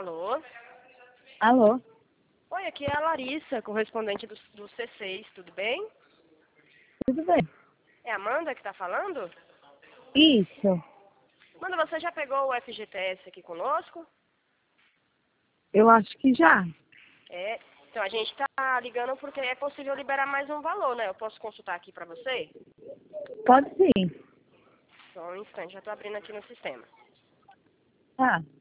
Alô? Alô? Oi, aqui é a Larissa, correspondente do C6, tudo bem? Tudo bem? É a Amanda que tá falando? Isso. Amanda, você já pegou o FGTS aqui conosco? Eu acho que já. É. Então, a gente tá ligando porque é possível liberar mais um valor, né? Eu posso consultar aqui pra você? Pode sim. Só um instante, já tô abrindo aqui no sistema. Tá.